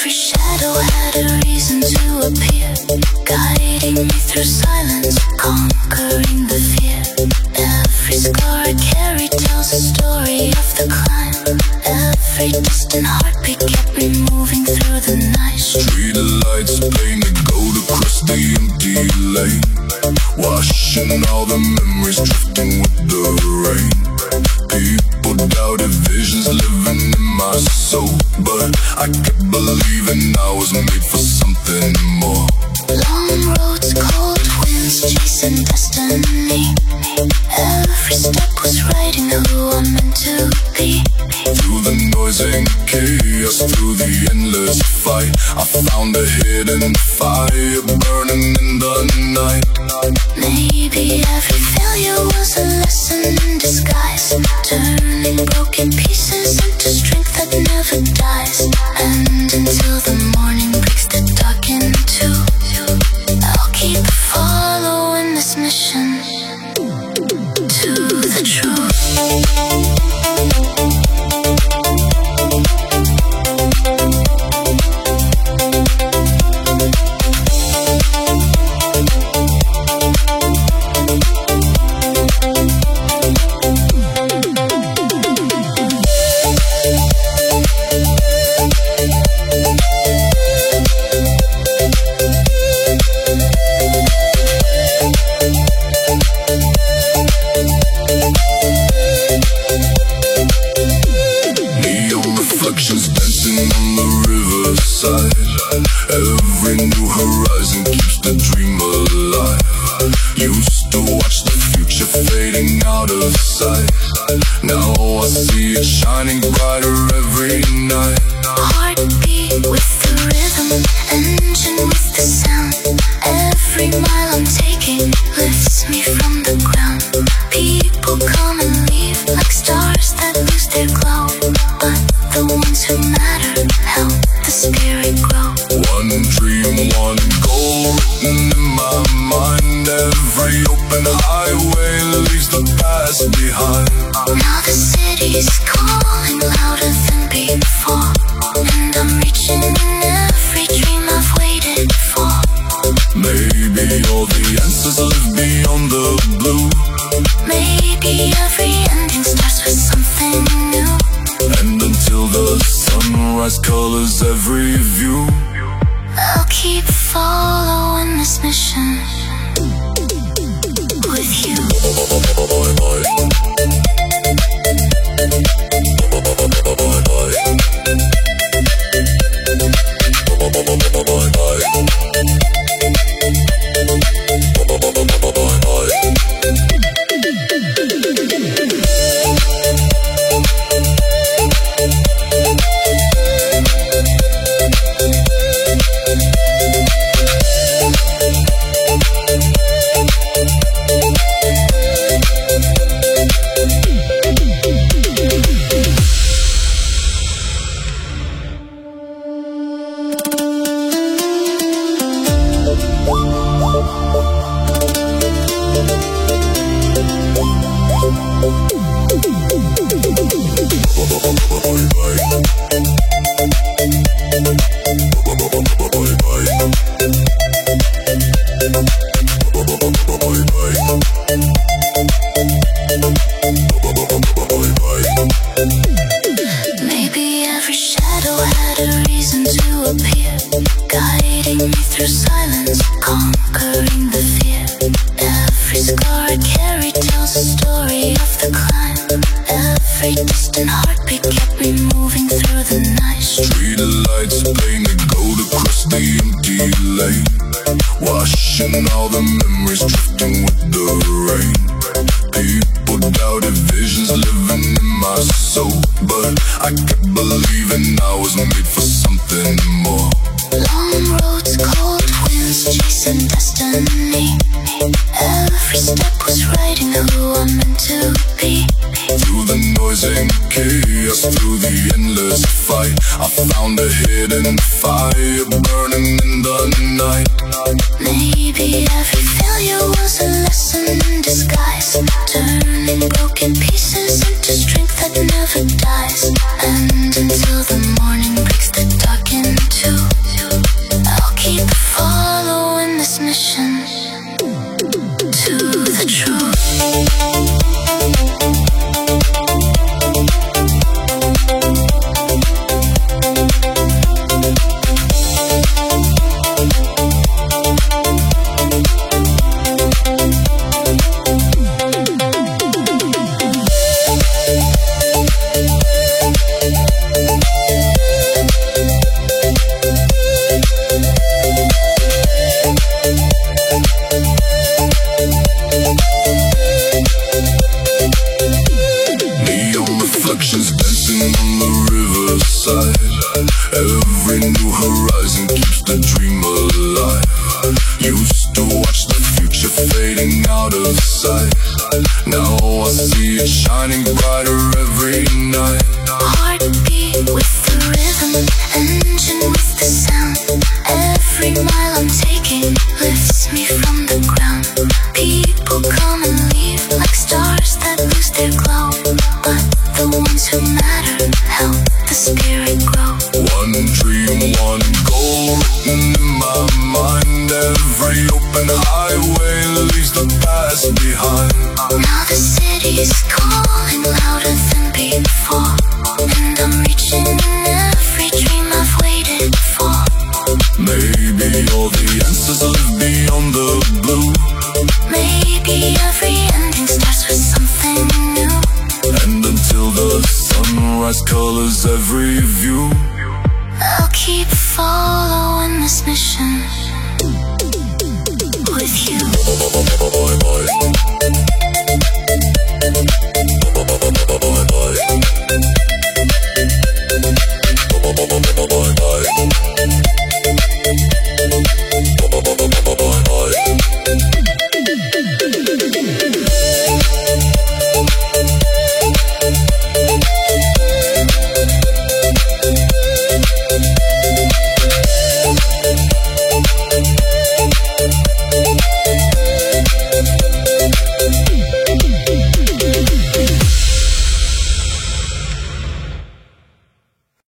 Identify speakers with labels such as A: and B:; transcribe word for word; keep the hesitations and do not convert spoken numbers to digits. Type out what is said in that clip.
A: every shadow had a reason to appear, guiding me through silence, conquering the fear. Every scar I carry tells a story of the climb. Every distant heartbeat kept me moving through the night.
B: Street lights painted gold across the empty lane, washing all the memories, drifting with the rain. People doubted visions living in my soul, but I kept believing I was made for something more.
A: Long roads, cold winds, chasing destiny. Every step was writing who I'm meant to be.
B: Through the noise and chaos, through the endless fight, I found a hidden fire burning in the night.
A: Maybe every failure was a lesson in disguise, turning broken pieces into strength that never dies. And until the morning breaks the dark in two, I'll keep following this mission to the truth.
B: Every new horizon keeps the dream alive. Used to watch the future fading out of sight. Now I see it shining brighter every night.
A: Heartbeat with the rhythm, engine with the sound. Every mile I'm taking lifts me from the ground. People come and leave like stars that lose their glow, but the ones who matter help the spirit grow.
B: One dream, one goal written in my mind. Every open highway leaves the past behind.
A: Now the city's calling louder than before, and I'm reaching in every dream I've waited for.
B: Maybe all the answers live beyond the blue.
A: Maybe every ending starts with something new.
B: And until the sunrise colors every view,
A: I'll keep following this mission with you. Maybe every shadow had a reason to appear, guiding me through silence, conquering the fear. Every scar I carry tells a story of the climb. Every distant heartbeat kept me moving through the night.
B: Street lights painted gold across the empty lane, washing all the memories, drifting with the rain. People doubted visions living in my soul, but I kept believing I was made for something more.
A: Long roads, cold winds, chasing destiny. Every step was writing who I'm meant to be.
B: Through the noise and chaos, through the endless fight, I found a hidden fire burning in the night.
A: Maybe every failure was a lesson in disguise, turning broken pieces into strength that never dies. And until the morning breaks the dark in two,
B: Every new horizon keeps the dream alive. Used to watch the future fading out of sight. Now I see it shining brighter every night.
A: Heartbeat with the rhythm, engine with the sound. Every mile I'm taking lifts me from the ground. People come and leave like stars that lose their glow, but the ones who matter help the spirit grow.
B: One dream, one goal written in my mind. Every open highway leaves the past behind.
A: Now the city is calling louder than before, and I'm reaching